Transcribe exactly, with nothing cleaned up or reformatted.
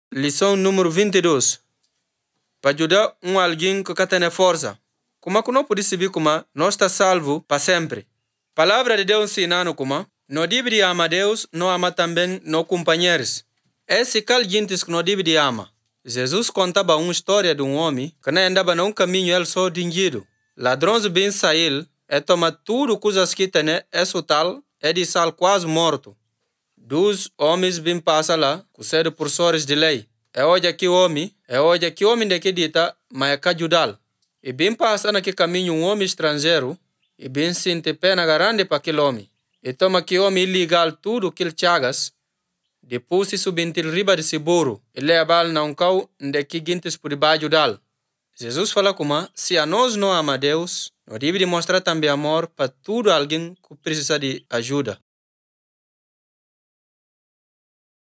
Lição número vinte e dois. Para ajudar um alguém que tem força. Como é que não pode saber como nós está salvo para sempre? Palavra de Deus ensinando como não deve de amar Deus, não ama também nos companheiros. Esse cal gente que não deve de amar. Jesus contava uma história de um homem que não andava num caminho ele só dinheiro. Ladrões bem saíram e toma tudo coisas que tem é tal é de sal quase morto. Dos homens bem passa lá, com sede por sores de lei. É hoje aqui homem, é hoje aqui homem de que dita, mas é cajudal. E bem passa naquele caminho um homem estrangeiro, e bem sente pena grande para aquele homem. E toma que homem ilegal tudo que ele chagas, depois se subir riba de seguro, e leva na um cau de que gintes por debaixo dal. Jesus fala como, se a nós não ama Deus, nós devemos demonstrar também amor para todo alguém que precisa de ajuda.